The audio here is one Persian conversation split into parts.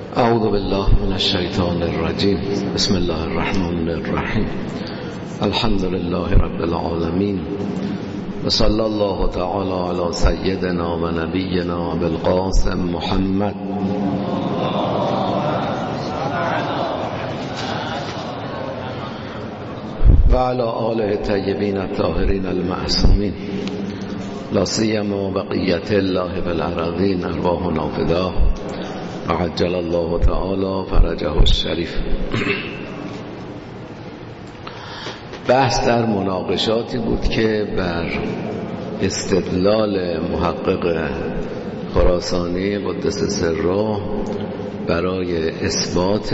اعوذ بالله من الشیطان الرجیم. بسم الله الرحمن الرحیم. الحمد لله رب العالمین و صلی الله تعالی علی سیدنا و نبینا بالقاسم محمد و علی آله الطیبین الطاهرین المعصومین، لا سیما بقیت الله فی الارضین، ارواحنا فداه و عجل الله تعالی فرجه الشریف. بحث در مناقشاتی بود که بر استدلال محقق خراسانی قدس سره برای اثبات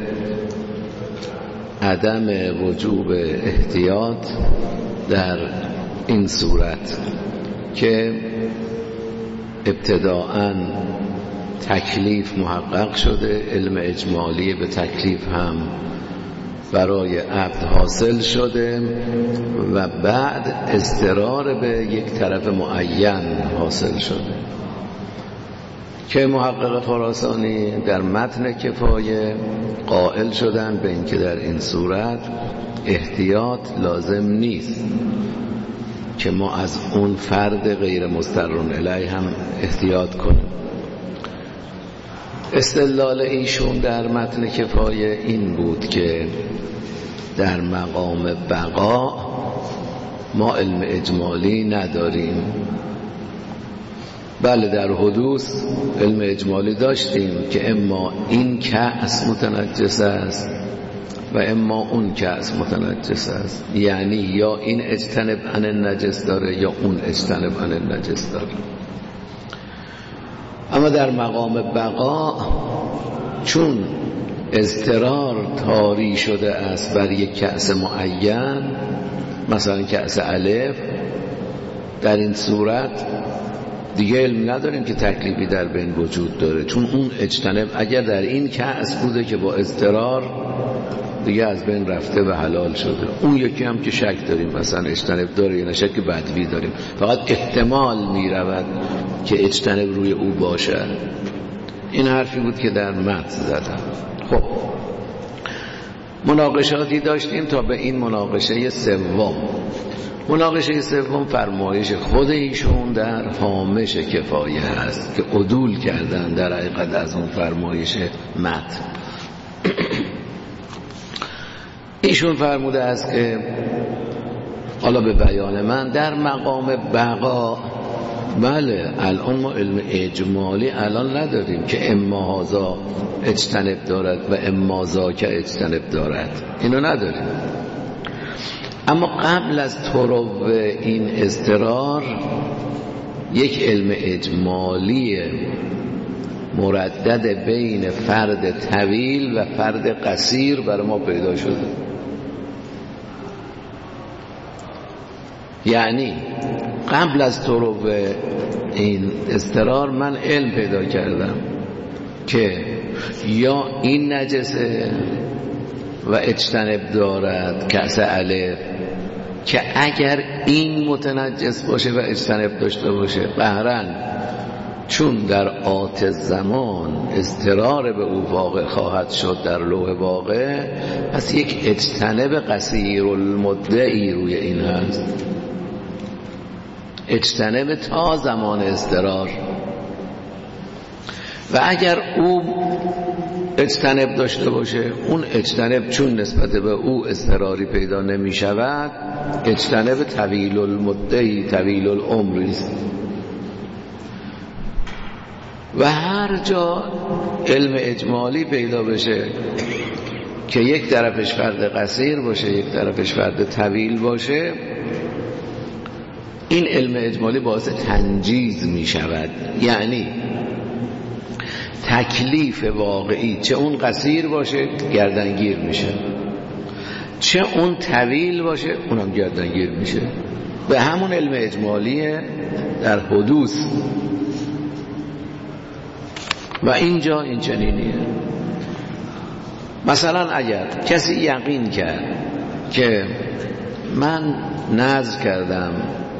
عدم وجوب احتیاط در این صورت که ابتداءً تکلیف محقق شده، علم اجمالی به تکلیف هم برای عبد حاصل شده و بعد اضطرار به یک طرف معین حاصل شده که محقق خراسانی در متن کفایه قائل شدن به اینکه در این صورت احتیاط لازم نیست که ما از اون فرد غیر مضطرون الیه هم احتیاط کنیم. استدلال ایشون در متن کفایه این بود که در مقام بقا ما علم اجمالی نداریم. بله، در حدوث علم اجمالی داشتیم که اما این کأس متنجس است و اما اون کأس متنجس است، یعنی یا این اجتنب عن النجس داره یا اون اجتنب عن النجس داره. اما در مقام بقا چون اضطرار طاری شده است بر یک کأس معین، مثلا کأس الف، در این صورت دیگه علم نداریم که تکلیفی در بین وجود داره، چون اون اجتنب اگر در این کأس بوده که با اضطرار دیگه از بین رفته و حلال شده. اون یکی هم که شک داریم مثلا اجتنب داره یا نه، شک بدوی داریم، فقط احتمال میرود که اجتنب روی او باشد. این حرفی بود که در متن زدم. خب مناقشاتی داشتیم تا به این مناقشه سوم. مناقشه سوم فرمایش خود ایشون در هامش کفایه هست که عدول کردن در حقیقت از اون فرمایش متن. ایشون فرموده است که حالا به بیان من در مقام بقا، بله الان ما علم اجمالی الان نداریم که اما هذا اجتنب دارد و اما ذاک اجتنب دارد، اینو نداریم. اما قبل از طرو این اضطرار یک علم اجمالی مردد بین فرد طویل و فرد قصیر برای ما پیدا شده. یعنی قبل از طرو این اضطرار من علم پیدا کردم که یا این نجسه و اجتنب دارد کأس الف، که اگر این متنجس باشه و اجتنب داشته باشه قهرن، چون در آت زمان اضطرار به او واقع خواهد شد در لوح واقع، پس یک اجتنب قصیر المدعی روی این هست، اجتنب تا زمان اضطرار. و اگر او اجتنب داشته باشه، اون اجتنب چون نسبت به او اضطراری پیدا نمی شود، اجتنب طویل المدعی طویل العمری است. و هر جا علم اجمالی پیدا بشه که یک طرفش فرد قصیر باشه یک طرفش فرد طویل باشه، این علم اجمالی باعث تنجیز می شود. یعنی تکلیف واقعی چه اون قصیر باشه گردنگیر میشه، چه اون طویل باشه اونم گردنگیر میشه، به همون علم اجمالی در حدوث. و اینجا این چنینیه. مثلا اگر کسی یقین کرد که من نذر کردم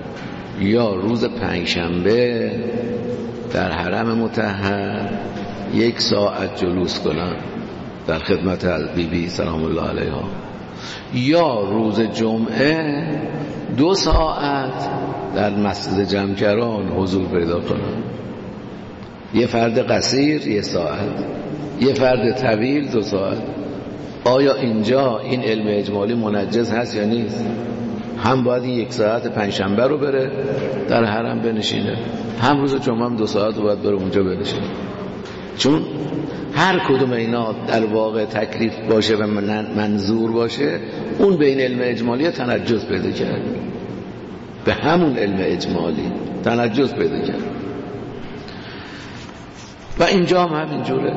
یا روز پنجشنبه در حرم مطهر 1 ساعت جلوس کنن در خدمت از بیبی سلام الله علیها، یا روز جمعه 2 ساعت در مسجد جمکران حضور پیدا کنن. یه فرد قصیر 1 ساعت، یه فرد طویل 2 ساعت. آیا اینجا این علم اجمالی منجز هست یا نیست؟ هم باید این 1 ساعت پنجشنبه رو بره در حرم بنشینه، هم روز جمعه هم 2 ساعت رو باید بره اونجا بنشینه. چون هر کدوم اینا در واقع تکلیف باشه و منظور باشه، اون به این علم اجمالی تنجز پیدا کرد، به همون علم اجمالی تنجز پیدا کرد. و اینجا هم همینجوره.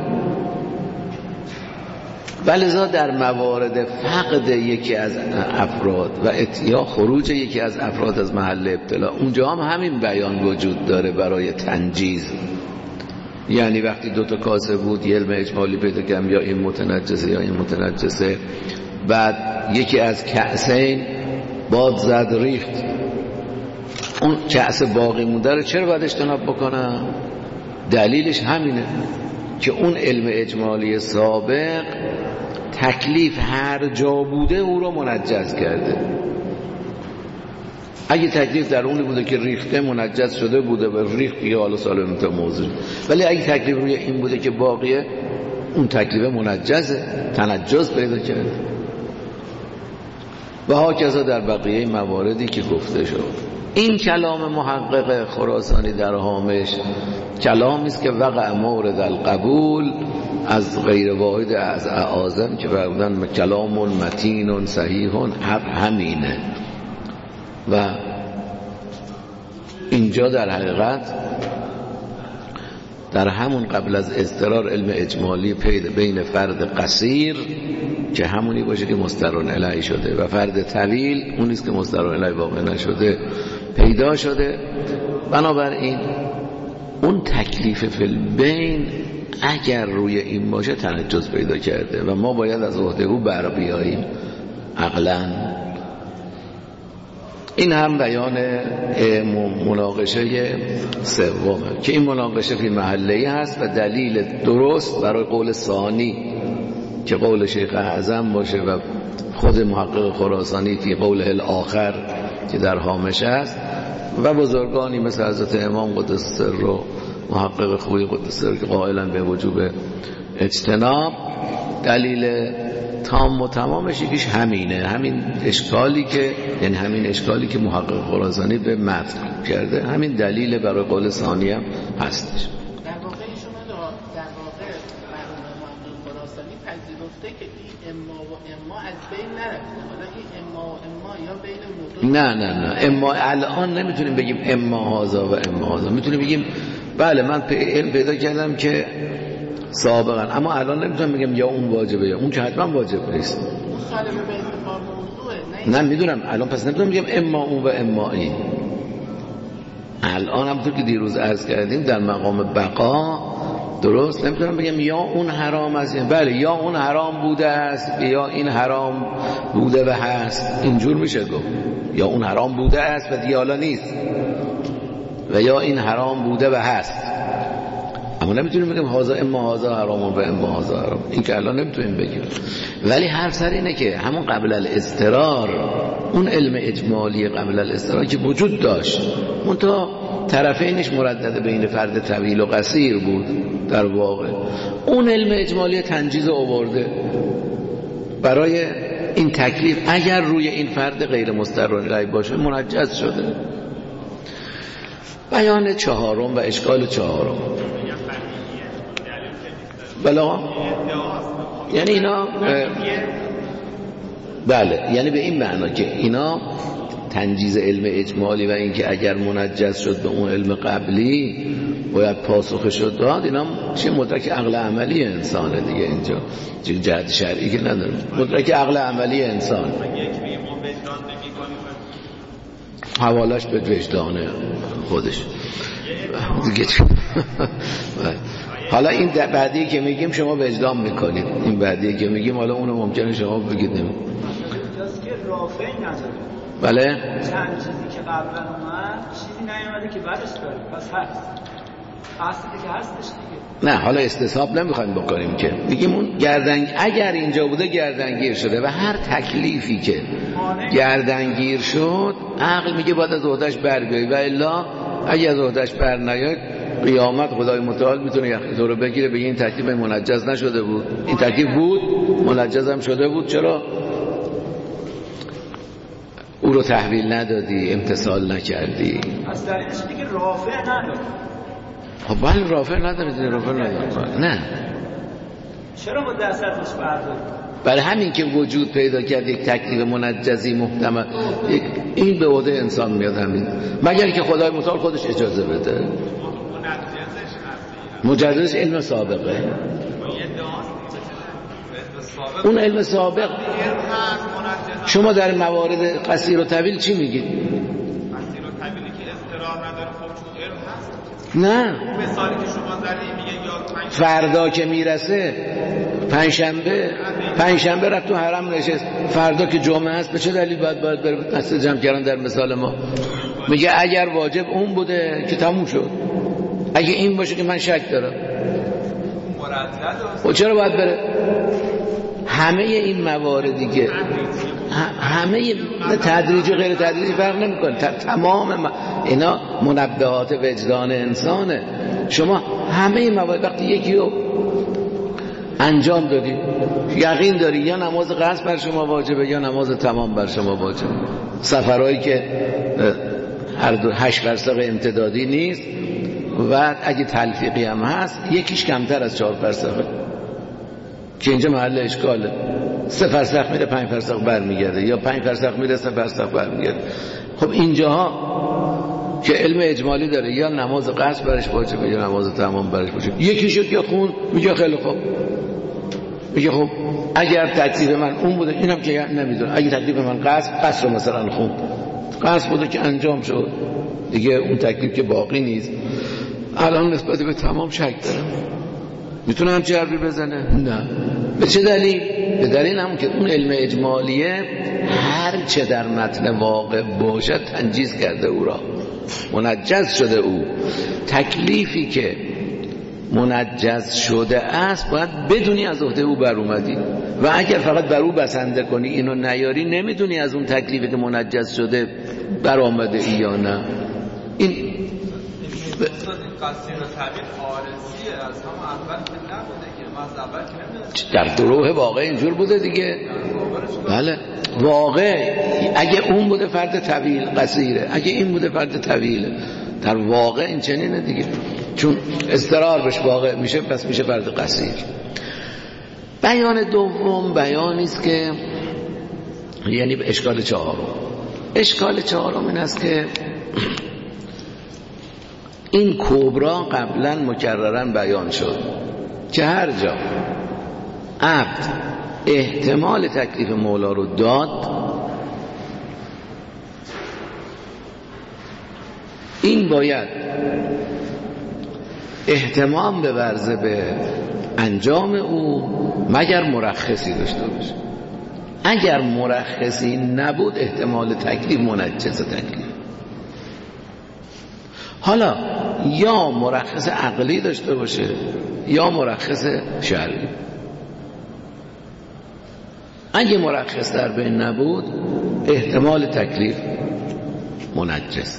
ولذا در موارد فقد یکی از افراد و یا خروج یکی از افراد از محل ابتلا، اونجا هم همین بیان وجود داره برای تنجیز. یعنی وقتی 2 تا کاسه بود، یه علم اجمالی پیدا کردم یا این متنجسه یا این متنجسه، بعد یکی از کأسین باد زد ریخت، اون کأس باقی مونده رو چرا باید اجتناب بکنم؟ دلیلش همینه که اون علم اجمالی سابق تکلیف هر جا بوده او رو منجز کرده. اگه تکلیف در اونی بوده که ریخته منجز شده بوده و ریخت یا حالا سالم تا موضوع، ولی اگه تکلیف روی این بوده که باقیه، اون تکلیف منجزه، تنجز پیدا کرده. و هاکذا در بقیه مواردی که گفته شد. این کلام محقق خراسانی در هامش کلامی است که وقع مورد القبول از غیر واحد از اعاظم که فرمودن کلام متین صحیح همینه. و اینجا در حقیقت در همون قبل از اضطرار علم اجمالی پیدا بین فرد قصیر که همونی باشه که مسترون الیه شده و فرد طویل اونیست که مسترون الیه واقع نشده پیدا شده. بنابراین اون تکلیف فی البین اگر روی این باشه تنجز پیدا کرده و ما باید از عهده او بر بیاییم عقلاً. این هم بیان مناقشه سومه که این مناقشه فی محله‌ای هست و دلیل درست برای قول ثانی که قول شیخ اعظم باشه و خود محقق خراسانی فی قوله الاخر که در هامش است و بزرگانی مثل حضرت امام قدس سر و محقق خوی قدس سر که قائلا به وجوب اجتناب. دلیل تام و تمامش یکیش همینه، همین اشکالی که یعنی همین اشکالی که محقق خراسانی به متن کرده، همین دلیل برای قول ثانی هم هستش. در واقع شما در واقع محقق خراسانی پذیرفته که این اما و اما از بین نرفته، حالا این اما و اما یا بین نه اما الان نمیتونیم بگیم اما هذا و اما هذا، میتونیم بگیم بله من علم پیدا کردم که سابقا، اما الان نمیتونم بگم یا اون واجبه یا اون که حتما واجب نیست. مخالفه به انتخاب موضوعه. نه میدونم الان پس نمیتونم بگم اما اون و اما این. الان همونطور که دیروز عرض کردیم در مقام بقا درست نمیتونم بگم یا اون حرام است، بله یا اون حرام بوده است یا این حرام بوده و هست، اینجور میشه گفت یا اون حرام بوده است و دیگه حالا نیست و یا این حرام بوده و هست. اما نمیتونیم بگیم هازا اما هازا حرام و اما هازا حرام، این که الان نمیتونیم بگیم. ولی هر سر اینه که همون قبل الاضطرار، اون علم اجمالی قبل الاضطرار که وجود داشت، منتها طرفینش مردد بین فرد طویل و قصیر بود، در واقع اون علم اجمالی تنجیز آورده برای این تکلیف اگر روی این فرد غیر مسترون الیه باشه منجز شده. بیان چهارم و اشکال چهارم بلا یعنی اینا بله یعنی به این معنا که اینا تنجیز علم اجمالی و اینکه اگر منجز شد به اون علم قبلی باید پاسخ شد داد، اینا چه مدرک عقل عملی انسانه دیگه، اینجا جهت شرعی که نداره، مدرک عقل عملی انسان حوالش به وجدان خودش دیگه. حالا این بعدی که میگیم شما وجدان میکنید، این بعدی که میگیم حالا اونو ممکنه شما بگید نمید که رافع نداره. بله چند چیزی که قبلا اومد چیزی نیومده که بعدش داره، پس هست. اصلی که هستش دیگه. نه حالا استصحاب نمیخوایم بکنیم که میگیم اون اگر اینجا بوده گردنگیر شده و هر تکلیفی که گردنگیر شد عقل میگه باید از عهده‌اش بر بیای و الا اگه از عهده‌اش بر نیاد قیامت خدای متعال میتونه یخ تو رو بگیره بگه این تکلیف منجز نشده بود، این تکلیف بود منجز هم شده بود، چرا او رو تحویل ندادی، امتثال نکردی؟ از دلیلش دیگه رافع نداره. خب بله رافع نداره دیگه، رافع نداره. نه چرا با دست ازش برداری؟ برای همین که وجود پیدا کرد یک تکلیف منجزی محتمل، این به عهده انسان میاد همین، مگر که خدای متعال خودش اجازه بده. مجردش علم سابقه، اون علم سابق. شما در موارد قصیر و طویل چی میگید؟ قصیر و طویلی که اضطرار نداره، خب چون علم هست. نه مثالی که شما زدی میگه یا فردا که میرسه پنجشنبه رفت تو حرم نشست، فردا که جمعه است به چه دلیل باید بره دست جمع کردن؟ در مثال ما میگه اگر واجب اون بوده که تموم شد، اگه این باشه که من شک دارم و چرا باید بره؟ همه این مواردی که همه تدریجی غیر تدریجی فرق نمیکنه، تمام اینا منبهات وجدان انسانه. شما همه این موارد وقتی یکی رو انجام دادی یقین داری یا نماز قصر بر شما واجبه یا نماز تمام بر شما واجبه. سفرهایی که هر دو 8 فرسخ امتدادی نیست و اگه تلفیقی هم هست یکیش کمتر از 4 فرسخه که اینجا محل اشکاله. 3 فرسخ میره 5 فرسخ برمیگرده یا 5 فرسخ میره 3 فرسخ برمیگرده. خب اینجاها که علم اجمالی داره یا نماز قصر برش واجبه یا نماز تمام برش واجبه، یکیشو که خون میگه خیلی خوب، میگه خب اگر تکلیف من اون بوده، اینم که نمیدونه، اگه تکلیف من قصر مثلا خون قصر بوده که انجام شد دیگه، اون تکلیف که باقی نیست. الان نسبت به تمام شک دارم، میتونه هم چه حرفی بزنه؟ نه. به چه دلیل؟ به دلیل همون که اون علم اجمالیه هر چه در متن واقع باشد تنجیز کرده، او را منجز شده. او تکلیفی که منجز شده است باید بدونی از عهده او بر اومدی و اگر فقط بر او بسنده کنی اینو نیاری نمیدونی از اون تکلیفی که منجز شده بر آمده ای یا نه. این قصیر و طویل عارضیه، از هم اول که نبوده که ما از اول که در دروح واقع اینجور بوده دیگه. بله واقع اگه اون بوده فرد طویل قصیره، اگه این بوده فرد طویله، در واقع این چنینه دیگه، چون اضطرار بهش واقع میشه پس میشه فرد قصیر. بیان دوم بیانی است که یعنی به اشکال چهارم این است که این کبرا قبلا مکررن بیان شد که هر جا عبد احتمال تکلیف مولا رو داد، این باید اهتمام بورزه به انجام او مگر مرخصی داشته باشه. اگر مرخصی نبود احتمال تکلیف منجز تکلیف. حالا یا مرخص عقلی داشته باشه یا مرخص شرعی. اگه مرخص در بین نبود احتمال تکلیف منجز.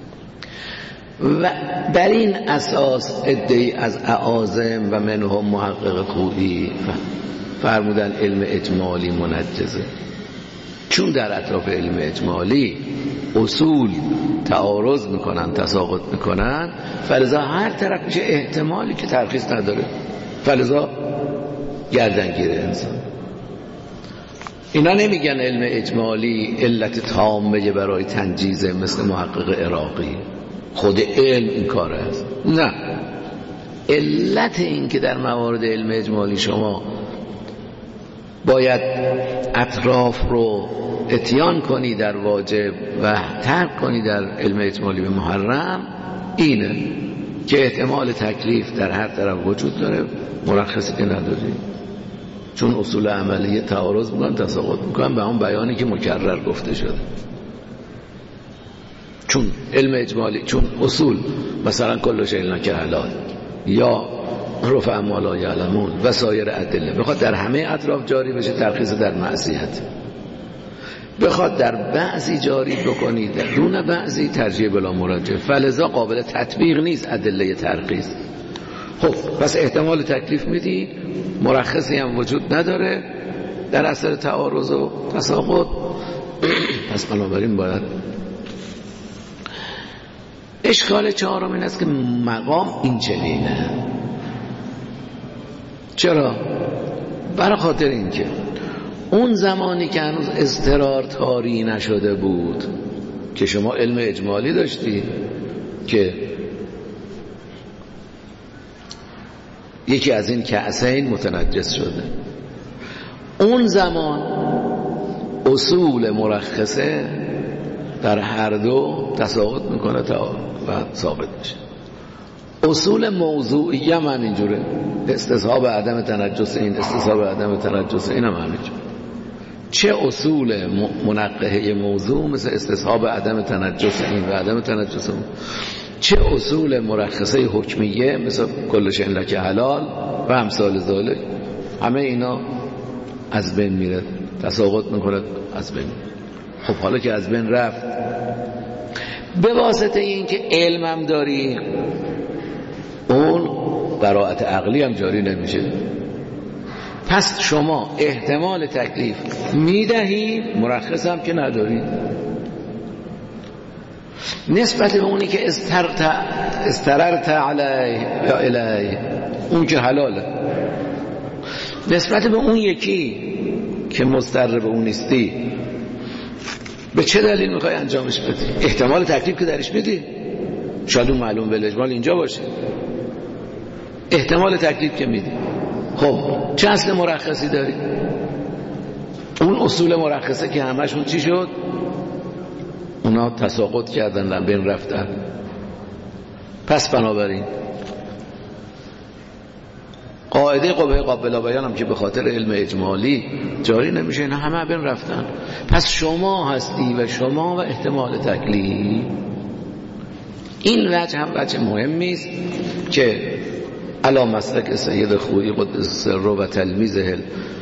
و بر این اساس عده‌ای از اعاظم و منهم محقق خویی فرمودن علم اجمالی منجزه، چون در اطراف علم اجمالی اصول تعارض میکنن، تساقط میکنن، فلذا هر طرف میشه احتمالی که ترخیص نداره، فلذا گردنگیره انسان. اینا نمیگن علم اجمالی علت تامه برای تنجیزه مثل محقق عراقی، خود علم این کار است. نه، علت این که در موارد علم اجمالی شما باید اطراف رو اتیان کنی در واجب و ترک کنی در علم اجمالی به محرم اینه که احتمال تکلیف در هر طرف وجود داره، مرخصی که نداری، چون اصول عملیه تعارض میکنن، تساقط میکنن به اون بیانی که مکرر گفته شده. چون علم اجمالی، چون اصول مثلا کل شیء که حلال یا رفع ما لا یعلمون و سایر ادله بخواد در همه اطراف جاری بشه ترخیص در معصیت، بخواد در بعضی جاری بکنید در دون بعضی ترجیح بلا مراجعه، فلذا قابل تطبیق نیست ادله ترخیص. خب پس احتمال تکلیف میدی، مرخصی هم وجود نداره در اثر تعارض و تساقط. پس بنابراین باید. اشکال چهارم این است که مقام این چنینه. چرا؟ برای خاطر اینکه اون زمانی که هنوز اضطرار طاری نشده بود که شما علم اجمالی داشتی که یکی از این کأسین متنجس شده، اون زمان اصول مرخصه در هر دو تساقط میکنه و ثابت میشه. اصول موضوعیه هم همینجوره، استصحاب عدم تنجس این، استصحاب عدم تنجس این هم همینجوره. چه اصول منقحه موضوع مثل استصحاب عدم تنجس این و عدم تنجس اون، چه اصول مرخصه حکمیه مثل کل شیء لک حلال و امثال ذالک، همه اینا از بین میره، تساقط میکنه، از بین. خب حالا که از بین رفت، به واسطه این که علمم داری اون براءت عقلی هم جاری نمیشه، پس شما احتمال تکلیف میدهید، مرخص هم که ندارید. نسبت به اونی که استررت علیه اون که حلاله، نسبت به اون یکی که مضطر به اون نیستی، به چه دلیل میخوای انجامش بدی؟ احتمال تکلیف که درش میدی، شاید اون معلوم بالاجمال اینجا باشه، احتمال تکلیف که میدی. خب چه اصل مرخصی داری؟ اون اصول مرخصه که همشون چی شد؟ اونا تساقط کردن، بین رفتن. پس بنابراین قاعده قبه قابل بیان هم که به خاطر علم اجمالی جاری نمیشه، اینا همه بین رفتن. پس شما هستی و شما و احتمال تکلیف. این وجه هم وجه مهمی است که علی مسلک سید خویی قدس سره و تلمیذه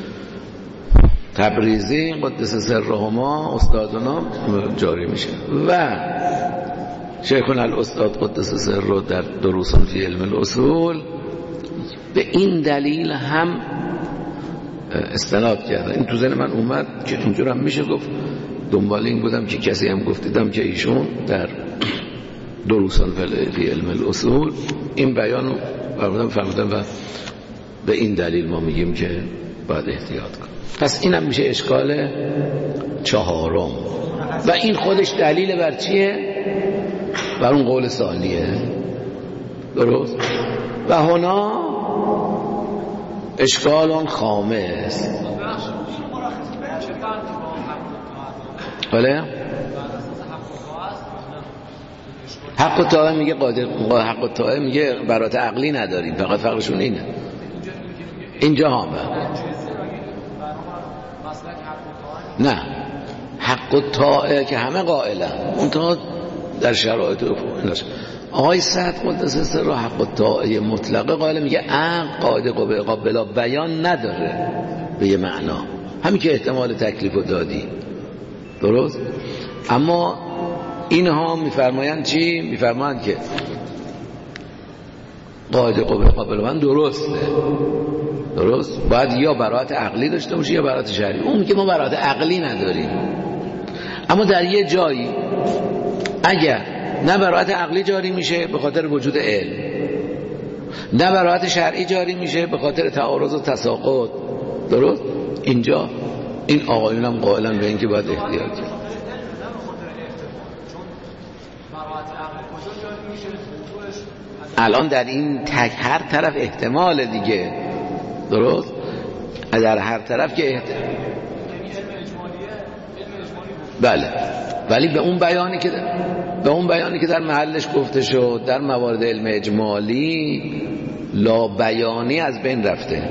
تبریزی قدس سرهما استادنا جاری میشه و شیخنا الاستاد قدس سره در دروسان فی علم الاصول به این دلیل هم استناد کرده. این تو ذهن من اومد که اینجور هم میشه گفت، دنبال این بودم که کسی هم گفتیدم که ایشون در دروسان فی علم الاصول این بیانو فرمودن و به این دلیل ما میگیم که باید احتیاط کن. پس این هم میشه اشکال چهارم و این خودش دلیل بر چیه؟ بر اون قول ثانیه. درست؟ و هنا اشکال خامس. بله؟ حق الطاعه میگه قادر، حق الطاعه میگه برات عقلی نداریم، فقط فرقشون اینه. اینجا هم نه، حق الطاعه که همه قائلن، اون تا در شرایط آقای سعد قدس سره حق الطاعه مطلقه قائل، میگه عقل قاعده قابل بیان نداره به یه معنا، همین که احتمال تکلیف رو دادی. درست؟ اما اینها میفرمایند چی؟ میفرمایند که قاعده قابل بیان درسته. درست؟ باید یا براءت عقلی داشته باشه یا براءت شرعی. اون که ما براءت عقلی نداریم، اما در یه جایی اگر نه براءت عقلی جاری میشه به خاطر وجود علم، نه براءت شرعی جاری میشه به خاطر تعارض و تساقط. درست؟ اینجا این آقایون هم قائلن به این که باید احتیاط کرد. الان در این هر طرف احتمال دیگه. درست؟ در هر طرف که بله، ولی به اون بیانی که در محلش گفته شد در موارد علم اجمالی لا بیانی از بین رفته.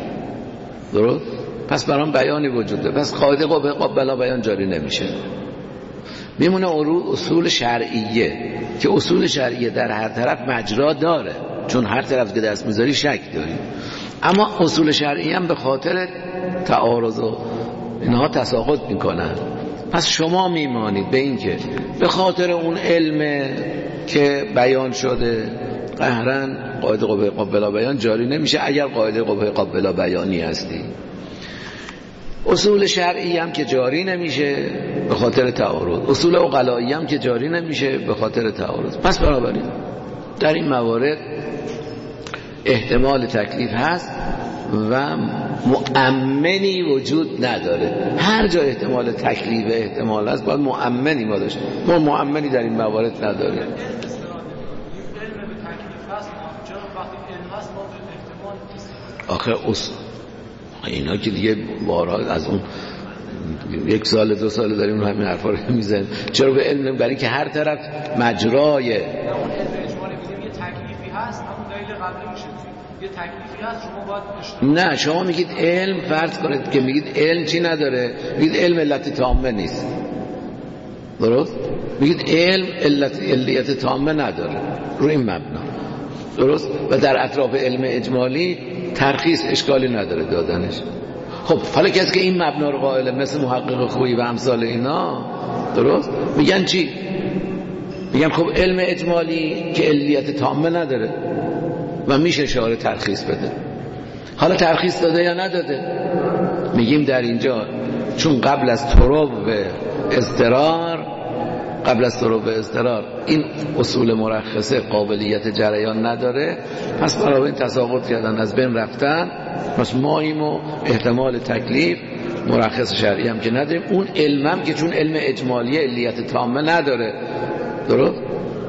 درست؟ پس برام بیانی وجود داره، پس قاعده قابل بیان جاری نمیشه. میمونه اصول شرعیه که اصول شرعیه در هر طرف مجرا داره، چون هر طرف که دست میذاری شک داری. اما اصول شرعی هم به خاطر تعارض و اینها تساقط میکنن. پس شما میمانید به این که به خاطر اون علم که بیان شده قهرن قاعده قوه قابل بیان جاری نمیشه اگر قاعده قوه قابل بیانی هستی. اصول شرعی هم که جاری نمیشه به خاطر تعارض، اصول عقلایی هم که جاری نمیشه به خاطر تعارض. پس بنابراین در این موارد احتمال تکلیف هست و مؤمنی وجود نداره. هر جا احتمال تکلیف احتمال هست باید مؤمنی ما داشته. ما مؤمنی در این موارد نداریم. آخه اینا که دیگه بارها از اون 1 سال 2 سال داریم همین حرفا رو میزنیم. چرا به علم؟ برای که هر طرف مجرای یه تکلیفی هست، همون دلیل قبلی میشه. یه تکلیفی هست شما باید اشتراک. نه شما میگید علم، فرض کنید که میگید علم چی نداره، میگید علم علت تامه نیست، درست؟ میگید علم علیت تامه نداره روی این مبنا، درست؟ و در اطراف علم اجمالی ترخیص اشکالی نداره دادنش. خب حالا کسی که این مبنا رو قائله مثل محقق خویی و امثال اینا، درست؟ میگن چی؟ میگن خب علم اجمالی که علیت تامه نداره و میشه شارع ترخیص بده. حالا ترخیص داده یا نداده؟ میگیم در اینجا چون قبل از طرق اضطرار این اصول مرخصه قابلیت جریان نداره، پس برای این تساقط کردن، از بین رفتن. پس ماییم و احتمال تکلیف مرخص شرعی هم که نداریم. اون علمم که چون علم اجمالی علیت تامه نداره، درست؟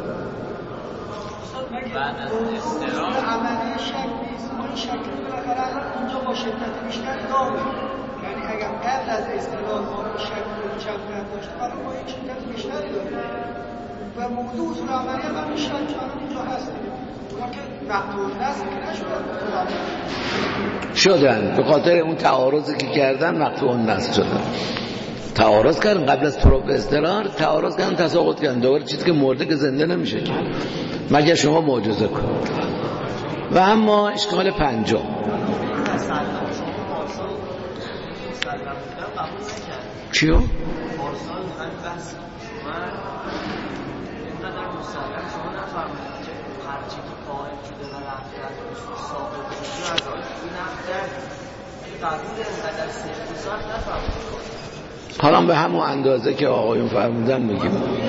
بعد از استراحت عملی شک نیست، اون شک رو بالاخره اونجا با شدت بیشتر داره. یعنی اگر قبل از استراحت ما شک رو شک نداشت، حالا ما یک شدت بیشتری داریم و موضوع اصول عملی هم این شک اینجا هست. اونا که مقبول نست که شدن به خاطر اون تعارضی که کردن مقطوع نست شدن. تعارض کردن قبل از طرق اضطرار، تعارض کردن تساقط کردن. دوباره چیزی که مرده که زنده نمیشه مگر شما معجزه کن. و اما اشکال پنجم چیو؟ حالا به همون اندازه که آقایون فرمودن میگیم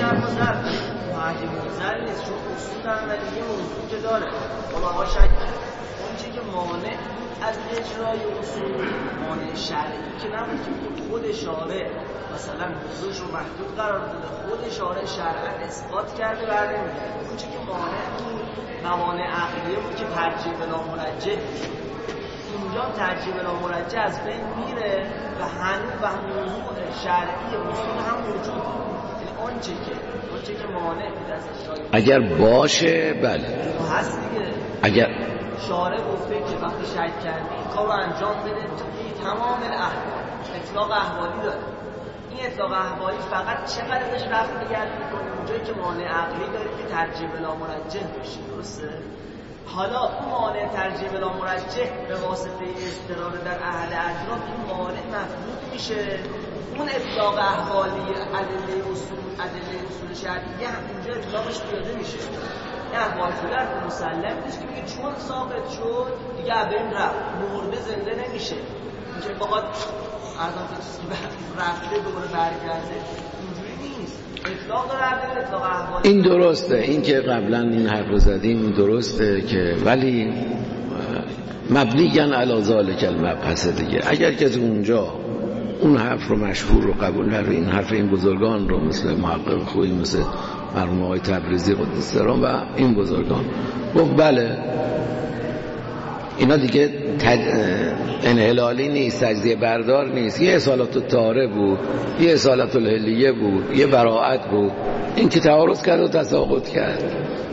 از اجرای اصول مانع شرعی که نبود که خود شارع مثلا حضورش رو محدود قرار داده، خود شارع شرعا اثبات کرده برده میگه اون چی که مانع بود موانع عقلیه بود که ترجیح بلا مرجح میشد. اینجا ترجیح بلا مرجح از بین میره و هنوز و موضوع شرعی اصول هم موجود. یعنی اون چی که مانع بود از اجرای اگر باشه بله هست دیگه. اگر شارع گفته که وقتی شک کردی این کار رو انجام بده تمام الاحوال اطلاق احوالی داره. این اطلاق احوالی فقط چقدر ازش رفت بگرد میکنه اونجایی که مانع عقلی داره که ترجیح بلا مرجح بشه، درسته؟ حالا اون مانع ترجیح بلا مرجح به واسطه اضطرار در اهل اطراف این مانع مفهوم میشه. اون اطلاق احوالی ادله اصول شرعیه هم اونجا اطلاقش پیاده میشه. احوال شدن مسلم نیست که میگه چون ثابت شد دیگه ابن رفت مرده زنده نمیشه. اینکه بخواد ارزان چیزی که رفته دوباره برگرده اینجوری نیست. اطلاق داره اطلاق احوال. این درسته، این که قبلا این حرف رو زدیم درسته که ولی مبنیاً علی ذالک المبحث دیگه. اگر کسی اونجا اون حرف رو مشهور رو قبول نداره، این حرف این بزرگان رو مثل محقق خویی مثل مرحوم آقای تبریزی قدس سرم و این بزرگان گفت بله اینا دیگه انحلالی نیست، تجزیه بردار نیست، یه اصالت الطاره بود، یه اصالت الحلیه بود، یه براعت بود، این که تعارض کرد و تساقط کرد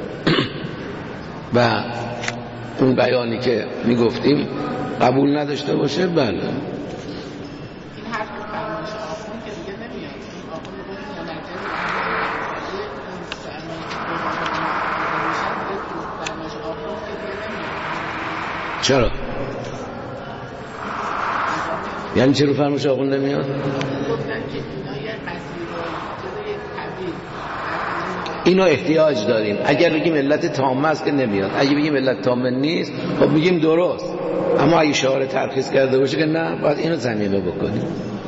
و اون بیانی که میگفتیم قبول نداشته باشه بله چرا؟ یعنی چرا فرموش آقون نمیاد؟ اینو احتیاج داریم. اگر بگیم علت تامه است که نمیاد، اگه بگیم علت تامه نیست خب میگیم درست، اما اگه شعار ترخیص کرده باشه که نه، باید اینو ضمیمه بکنیم.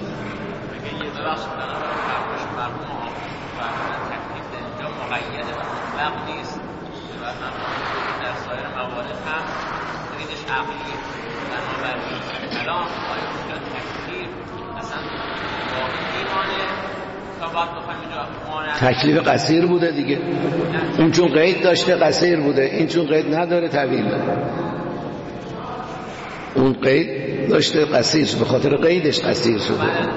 تکلیف قصیر بوده دیگه، اون چون قید داشته قصیر بوده، این چون قید نداره طویل داره. اون قید داشته قصیر شده، به خاطر قیدش قصیر شده. بعد از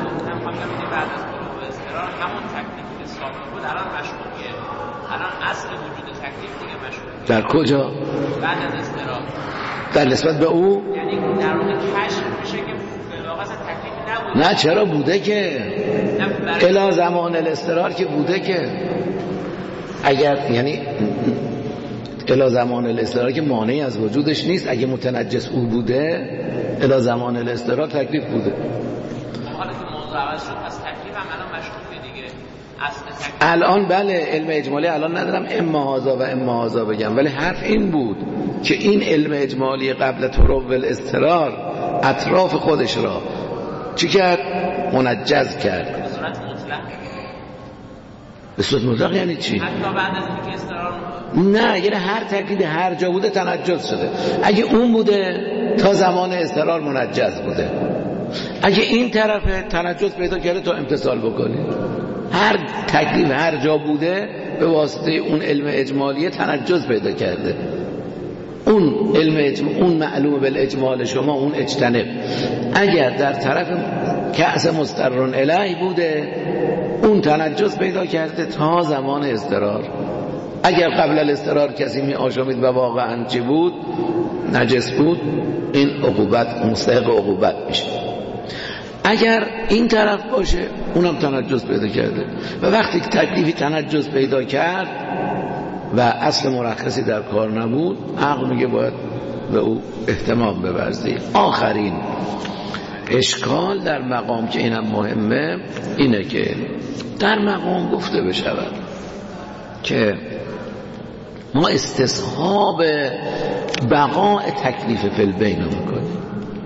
همون تکلیفی که سابقه بود الان مشروعیه، الان اصل وجود تکلیف دیگه مشروعیه. در کجا؟ بعد از استقرار. در نسبت به او؟ یعنی در واقع کشف میشه که بلاغ اصلا تکلیفی نبوده. نه چرا بوده که الی زمان الاضطرار که بوده که، اگر یعنی الی زمان الاضطرار که مانعی از وجودش نیست، اگه متنجس او بوده الی زمان الاضطرار تکلیف بوده. حالا که موضوع عوض شد از تکلیف هم الان مشروعیه دیگه. الان بله علم اجمالی الان ندارم اما هذا و اما هذا بگم، ولی حرف این بود که این علم اجمالی قبل طرق الاضطرار اطراف خودش را چی کرد؟ منجز کرد. به صورت مطلق. به صورت مطلق یعنی چی؟ حتی بعد از اینکه استقرار نه، یعنی هر تقلید هر جا بوده تنجز شده. اگه اون بوده تا زمان استقرار منجز بوده، اگه این طرفه تنجز پیدا کرده تا امتثال بکنید. هر تکلیف هر جا بوده به واسطه اون علم اجمالی تنجز پیدا کرده. اون علم اون معلوم بالاجمال شما، اون اجتنب، اگر در طرف کأس مسترن الیه بوده اون تنجز پیدا کرده تا زمان اضطرار. اگر قبل الاضطرار کسی می آشامید و واقعا چی بود؟ نجس بود، این عقوبت مستحق عقوبت میشه. اگر این طرف باشه اونم تنجس پیدا کرده و وقتی که تکلیفی تنجس پیدا کرد و اصل مرخصی در کار نبود، عقل میگه باید به او اهتمام بورزید. آخرین اشکال در مقام که اینم مهمه اینه که در مقام گفته بشود که ما استصحاب بقاء تکلیف فی البین رو میکنیم.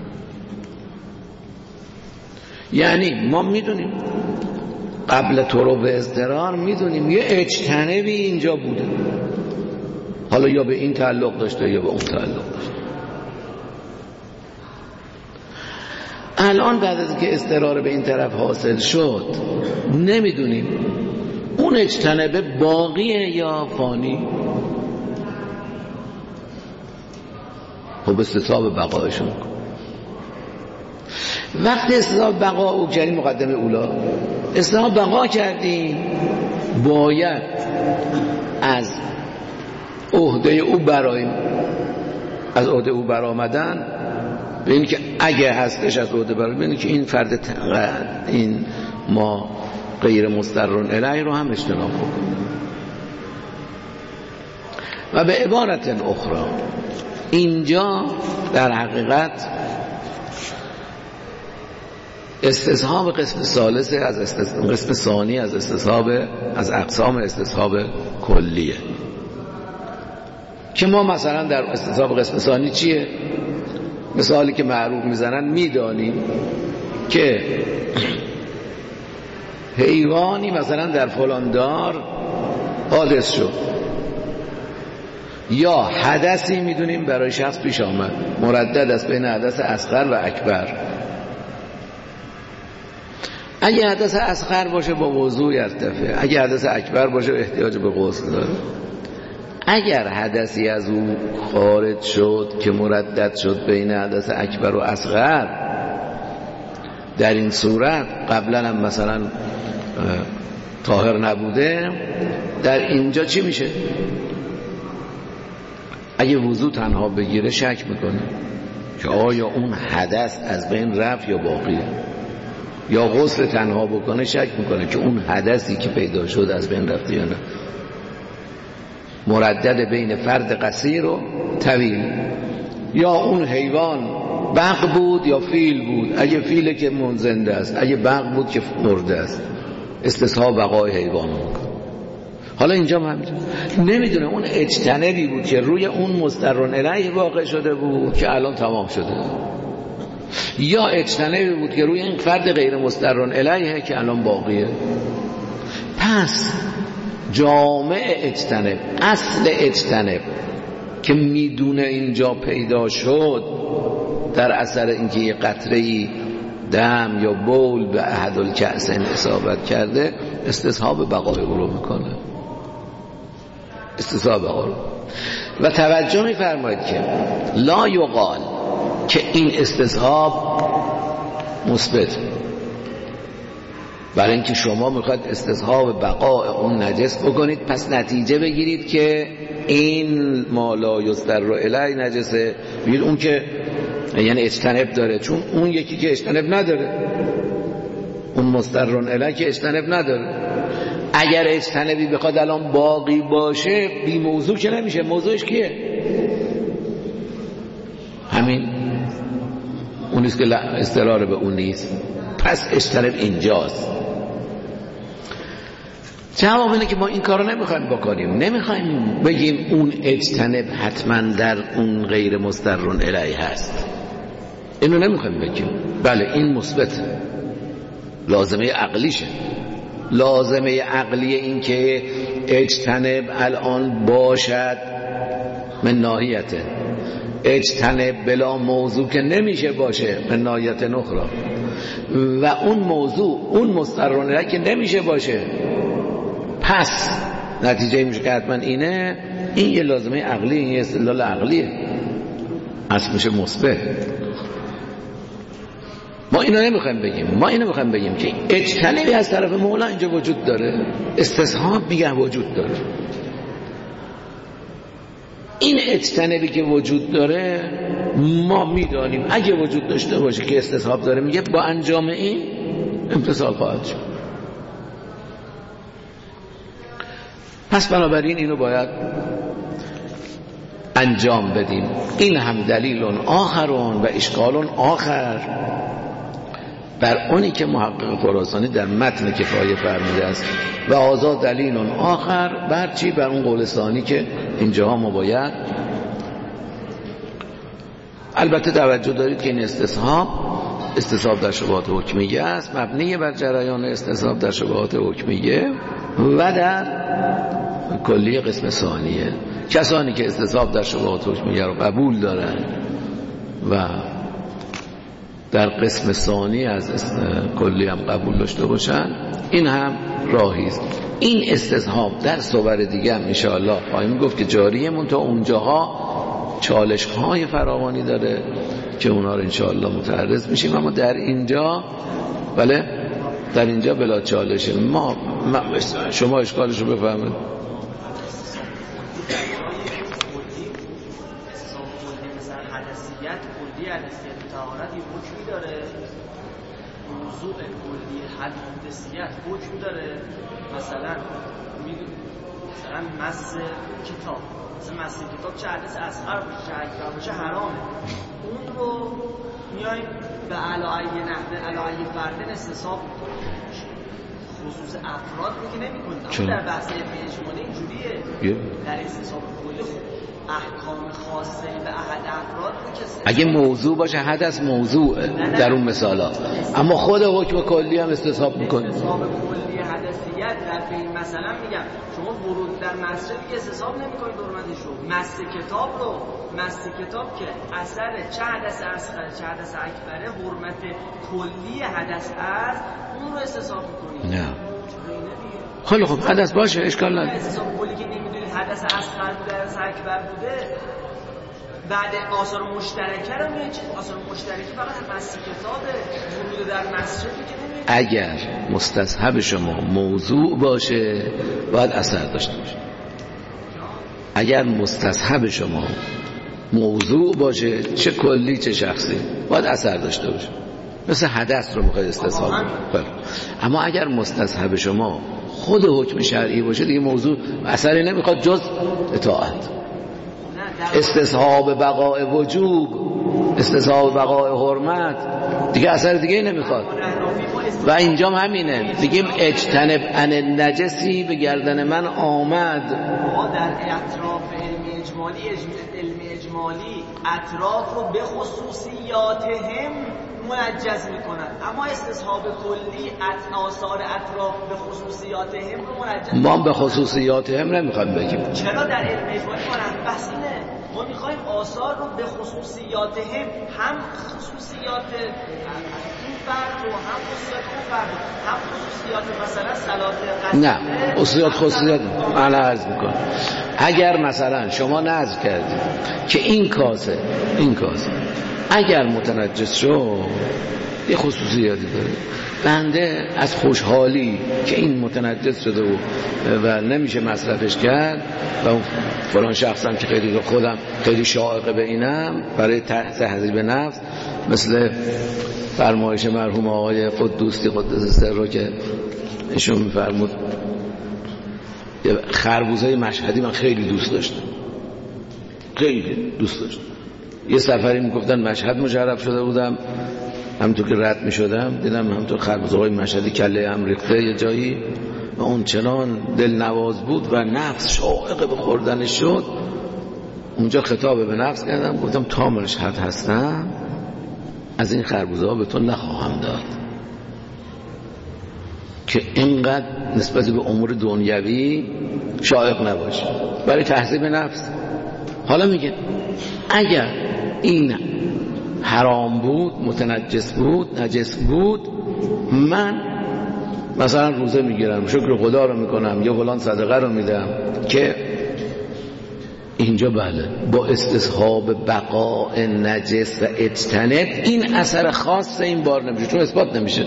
یعنی ما میدونیم قبل طرق اضطرار میدونیم یه اجتنبی اینجا بوده، حالا یا به این تعلق داشته یا به اون تعلق داشته. الان بعد از که اضطرار به این طرف حاصل شد نمیدونیم اون اجتنبه باقیه یا فانی. خب استصحاب بقایشون وقتی استصحاب بقا او کردیم، مقدمه اولا استصحاب بقا کردیم، باید از عهده او براییم، از عهده او برآمدن به این که اگه هستش از عهده براییم، به این که این فرد این ما غیر مسترن الیه رو هم اجتناب بکنیم. و به عبارت اخرى اینجا در حقیقت استصحاب قسم ثالث از قسم ثانی از استصحاب از اقسام استصحاب کلیه که ما مثلا در استصحاب قسم ثانی چیه؟ مثالی که معروف میزنن میدانیم که حیوانی مثلا در فلان دار حادث شد یا حدثی میدونیم برای شخص پیش آمد، مردد است بین حدث اصغر و اکبر. اگه حدث اصغر باشه با وضوء یرتفع، اگه حدث اکبر باشه احتیاج به غسل داره. اگر حدثی از او خارج شد که مردد شد بین حدث اکبر و اصغر، در این صورت قبلا هم مثلا طاهر نبوده، در اینجا چی میشه؟ اگه وضو تنها بگیره شک میکنه که آیا اون حدث از بین رفت یا باقیه، یا غسل تنها بکنه شک میکنه که اون حدثی که پیدا شد از بین رفت یا نه. مردد بین فرد قصیر و طویل. یا اون حیوان بغ بود یا فیل بود. اگه فیله که زنده است، اگه بغ بود که مرده است. استصحاب بقای حیوان میکنه. حالا اینجا من نمیدونه اون اجتنبی بود که روی اون مضطر الیه واقع شده بود که الان تمام شده، یا اجتنبی بود که روی این فرد غیر مضطر الیه که الان باقیه. پس جامع اجتنب، اصل اجتنب که میدونه اینجا پیدا شد در اثر اینکه یه قطره‌ای دم یا بول به احد الکأسین اصابت کرده، استصحاب بقای او رو میکنه. استصحاب بقای رو. و توجه میفرمایید که لا یقال که این استصحاب مثبت، برای اینکه شما میخواید استصحاب بقای اون نجس بکنید، پس نتیجه بگیرید که این ما لا یستر الی نجسه، بگید اون که یعنی اجتنب داره، چون اون یکی که اجتنب نداره، اون مستر الی که اجتنب نداره. اگر اجتنبی بخواد الان باقی باشه بی موضوع که نمیشه. موضوعش کیه؟ همین اونیست که استرار به اون نیست. پس اجتنب اینجاست. جواب اینه که ما این کارو نمیخوایم بکنیم. نمیخوایم بگیم اون اجتنب حتما در اون غیر مستر الیه هست. اینو نمیخوایم بگیم. بله این مثبت، لازمه عقلیشه. لازمه عقلی این که اجتنب الان باشد من ناحیته، اجتنب بلا موضوع که نمیشه باشه من ناحیت اخرى، و اون موضوع اون مستر الیه که نمیشه باشه. پس نتیجه میشه که حتما اینه. این یه لازمه عقلی، این یه استدلال عقلیه، اصل میشه مثبت. ما اینو نمیخوایم بگیم. ما اینو میخوایم بگیم که اجتنبی از طرف مولا اینجا وجود داره، استصحاب میگه وجود داره. این اجتنبی که وجود داره ما میدانیم اگه وجود داشته باشه که استصحاب داره، میگه با انجام این امتثال خواهد شد. پس بنابراین اینو باید انجام بدیم. این هم دلیل آخرون و اشکال آخر بر اونی که محقق خراسانی در متن کفایه فرموده است، و آزاد دلیل آخر بر چی؟ بر اون قول ثانی که اینجاها ما باید. البته توجه دارید که این استصحاب در شبهات حکمیه است، مبنی بر جریان استصحاب در شبهات حکمیه و در کلیه قسم ثانیه. کسانی که استصحاب در شبهات حکمیه رو قبول دارن و در قسم ثانی از کلی هم قبول داشته باشن، این هم راهی است. این استصحاب در صور دیگه هم انشاءالله خواهیم گفت که جاریه، من تا اونجاها چالش های فراوانی داره که اونا رو انشاءالله متعرض میشیم. اما در اینجا بله در اینجا بلا چالشه. شما اشکالش رو بفهمید. حدثیت حکم داره. مثلا مس کتاب، مثلا مس کتاب چه حدث اصغر باشه چه اکبر باشه حرامه. اون رو میایم به علایه نحوه علایه فردن استصحاب میکنیم، خصوص افراد رو که نمی کنیم. در بحث اجمالی اینجوریه. در استصحاب کلی احکام خاصه به احد افراد رو که اگه موضوع باشه حدث موضوع در اون مثالا، اما خود حکم کلی هم استصحاب میکنه. استصحاب کلی حدثیت در بین مثلا میگم شما ورود در مسجد که استصحاب نمیکنید حرمتش رو. مس کتاب که اثر چه حدث اصغر چه حدث اکبره حرمت کلی حدث است، اون رو استصحاب میکنید. نه خیلی خوب حدث باشه اشکال نداره. استصحاب کلی که نمیدونید حدث اصغر بوده حدث اکبر بوده، بعد آثار مشترکه رو میگه. آثار مشترکه فقط مس کتابه، ورود در مسجد که نمیدونید. اگر مستصحب شما موضوع باشه باید اثر داشته باشه. اگر مستصحب شما موضوع باشه، چه کلی چه شخصی، باید اثر داشته باشه. مثل حدث رو میخواید استصحاب کنید. اما اگر مستصحب شما خود حکم شرعی باشه، دیگه موضوع اثری نمیخواد جز اطاعت. نه استصحاب بقای وجوب، استصحاب بقای حرمت، دیگه اثر دیگه نمیخواد. و اینجا همینه، بگیم اجتنب عن النجسی به گردن من آمد. ما در اطراف علم اجمالی اطراف رو به خصوصیاتهم منجز میکنن، اما استصحاب کلی آثار اطراف به خصوصیاتهم رو منجز. ما به خصوصیاتهم نمیخوایم بگیم. چرا در علم اجمالی ما بحث اینه، ما میخوایم آثار رو به خصوصیاتهم، هم خصوصیات این فرد و هم خصوصیات اون فرد، هم خصوصیات مثلا صلات قصد. نه خصوصیات من عرض میکنم. اگر مثلا شما نظر کردید که این کاسه اگر متنجس شد یه خصوصیاتی داره، بنده از خوشحالی که این متنجس شده و نمیشه مصرفش کرد و فلان شخصم که خیلی خودم خیلی شائقه به اینم برای تهذیب نفس، مثل فرمایش مرحوم آقای قدوسی قدس سر رو که ایشون میفرمود خربوزه مشهدی من خیلی دوست داشتم، یه سفری میگفتن مشهد مجرب شده بودم، همونطور که رد میشدم دیدم همونطور خربوزه های مشهدی کله هم ریخته یه جایی و اون چنان دلنواز بود و نفس شائقه به خوردنش شد. اونجا خطاب به نفس کردم، گفتم تا مشهد هستم از این خربوزه ها به تو نخواهم داد که اینقدر نسبت به امور دنیوی شائق نباشه، برای تهذیب نفس. حالا میگه اگر این حرام بود، متنجس بود، نجس بود، من مثلا روزه میگیرم، شکر خدا رو میکنم، یا فلان صدقه رو میدم، که اینجا بله با استصحاب بقاء نجس و اجتنب این اثر خاص این بار نمیشه، چون اثبات نمیشه.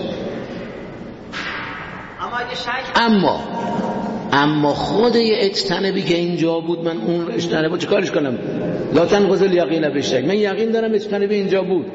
اما خود یه اجتنبی که اینجا بود، من اون اجتنبو چه کارش کنم؟ لا تنقض الیقین بالشک، من یقین دارم اجتنبی اینجا بود،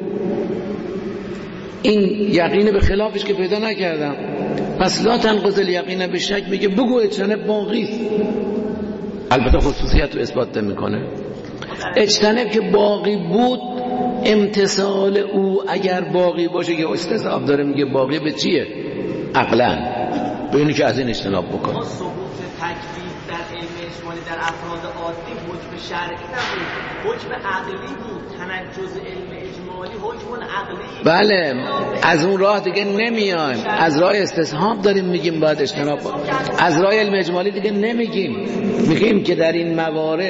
این یقین به خلافش که پیدا نکردم، پس لا تنقض الیقین بالشک میگه بگو اجتنب باقیست. البته خصوصیت رو اثبات نمیکنه. اجتنب که باقی بود، امتصال او اگر باقی باشه که استصحاب داره میگه باقی به چیه؟ عقلاً به اینی که از این اجتناب بکن. ما ثبوت تکلیف در علم اجمالی در افراد عادی حکم شرعی نبود، حکم عقلی بود. تنجز علم اجمالی حکم عقلی. بله از اون راه دیگه نمیایم، از راه استصحاب داریم میگیم باید اجتناب بکن، از راه علم اجمالی دیگه نمیگیم، میگیم که در این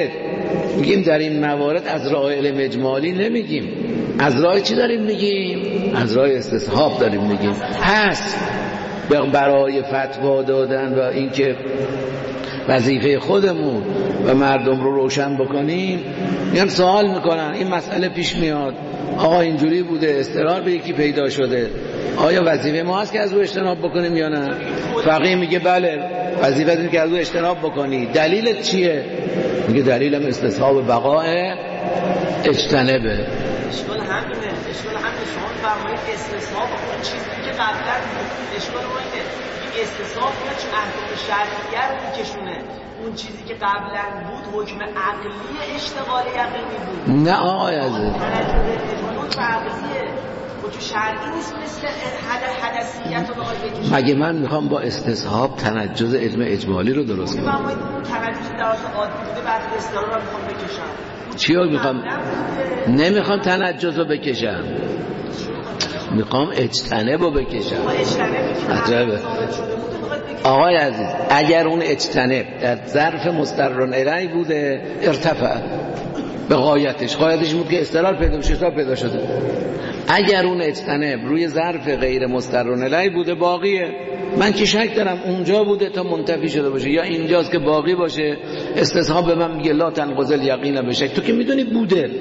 موارد از راه علم اجمالی نمیگیم، از راه چی داریم میگیم؟ از راه استصحاب داریم میگیم. پس برای فتوا دادن و اینکه وظیفه خودمون و مردم رو روشن بکنیم، میان سوال میکنن، این مسئله پیش میاد آقا اینجوری بوده، اضطرار به یکی پیدا شده، آیا وظیفه ما هست که از او اجتناب بکنیم یا نه؟ فقیه میگه بله وظیفه اینه که از او اجتناب بکنی. دلیلت چیه؟ میگه دلیلم استصحاب بقاء اجتنبه. اشکال همینه شما فرمایید استصحاب اون چیزی که قبلا اشکال ما اینه که استصحاب اون چه احکام شرعیه رو میکشونه، اون چیزی که قبلا بود حکم عقلی اشتغال یقینی بود. نه آقای عزیز حکم عقلیه، حکم شرعی نیست مثل حدثیت رو بخوای بکشید. مگه من میخوام با استصحاب تنجز علم اجمالی رو درست کنم؟ فرمایید اون تنجز در اصل عادی بوده، بعد استعاره رو میخوام بکشم. چی رو میخوام؟ نمیخوام تنجز رو بکشم، میخوام اجتنب رو بکشم. عجبه آقای عزیز، اگر اون اجتنب در ظرف مسترن الی بوده ارتفع به غایتش بود که استقرار پیدا بشه، استقرار پیدا شده. اگر اون اجتنب روی ظرف غیر مسترن الی بوده باقیه. من که شک دارم اونجا بوده تا منتفی شده باشه یا اینجاست که باقی باشه. استصحاب به من میگه لا تنقض الیقین بالشک. تو که میدونی بوده،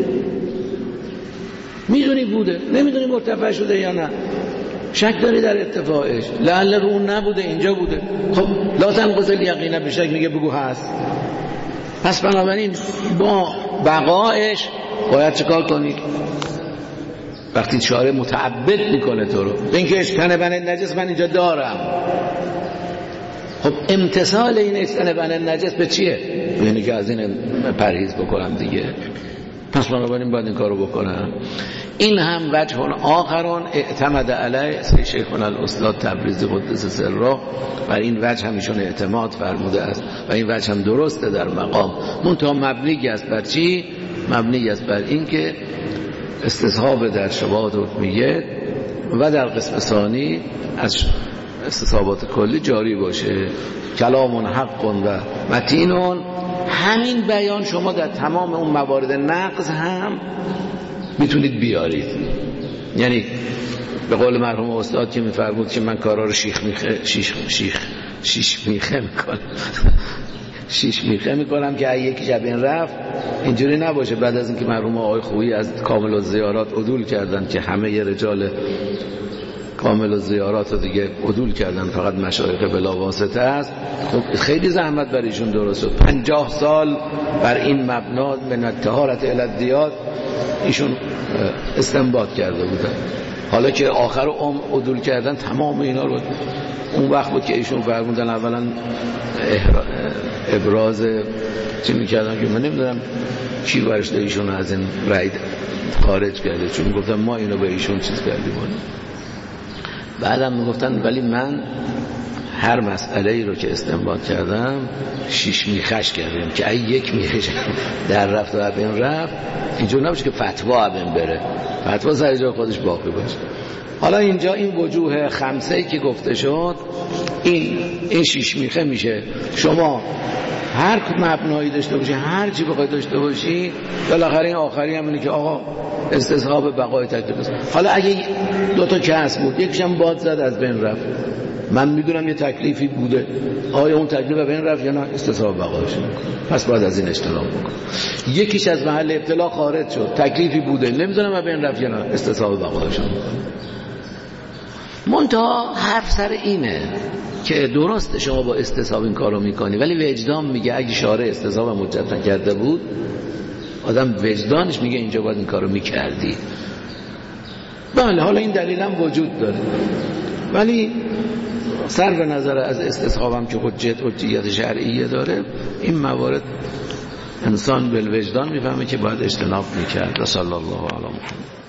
نمیدونی مرتفع شده یا نه، شک داری در ارتفاعش، لعل رو اون نبوده اینجا بوده. خب لا تنقض الیقین بالشک میگه بگو هست. پس بنابراین با بقایش باید چکار کنی؟ وقتی شارع متعبد میکنه تو رو اینکه اجتنبن النجس من اینجا دارم، خب امتصال این اجتنبن النجس به چیه؟ یعنی که از این پرهیز بکنم دیگه، پس بنابراین باید این کارو بکنم. این هم وجه آخرون اعتمد علیه شیخنا الاستاد تبریزی قدس سره، و این وجه همیشون اعتماد فرموده است و این وجه هم درسته در مقام، منتها مبنی است بر چی؟ مبنی است بر این که استصحاب در شبهات حکمیه و در قسم ثانی از استصحابات کلی جاری باشه. کلام حق و متینون، همین بیان شما در تمام اون موارد نقض هم میتونید بیارید. یعنی به قول مرحوم استاد که میفرمود که من کارا رو شیش میخه میکنم که یکی شب این رفت، اینجوری نباشه. بعد از اینکه مرحوم آقای خویی از کامل الزیارات عدول کردن که همه رجال کامل الزیارات رو دیگه عدول کردن، فقط مشایخ بلا واسطه است، خب خیلی زحمت بر ایشون درست شد. 50 سال بر این مبنا من طهارت الی الدیات ایشون استنباط کرده بودن. حالا که آخر عمر عدول کردن تمام اینا رو، اون وقت بود که ایشون فرمودن اولا ابراز چی میکردن که من نمیدونم چی برشته ایشون از این رأی خارج کرده، چون گفتن ما اینو به ایشون چیز کردیم. بعدم میگفتن ولی من هر مسئله ای رو که استنباط کردم 6 میخش کردم که ای یک میخش در رفت و ابن رفت، اینجور نباشه که فتوا ابن بره، فتوا سر جای خودش باقی باشه. حالا اینجا این وجوه خمسه‌ای که گفته شد، این 6 میخه میشه. شما هر مبنایی داشته باشی، هر چی بخوای داشته باشی، بالاخره این آخری هم اینه که آقا استصحاب بقای تکلیف است. حالا اگه 2 تا کس بود، یکیشم باد زد از بین رفت، من میدونم یه تکلیفی بوده، آیا اون تکلیف از بین رفت یا نه؟ استصحاب بقایش میکنه، پس باید از این اجتناب بکنه. یکیش از محل ابتلا خارج شد، تکلیفی بوده، نمیدونم از بین رفت یا نه، استصحاب بقایش میکنه. منتها حرف سر اینه که درسته شما با استصحاب این کارو میکنی، ولی وجدان میگه اگه شارع استصحاب مجدد نکرده بود، آدم وجدانش میگه اینجا باید این کارو میکردی. بله، حالا این دلیل هم وجود داره، ولی صرف نظر از استصحابم که حجیت شرعیه داره، این موارد انسان بالوجدان میفهمه که باید اجتناب میکرد. صلی الله علیه و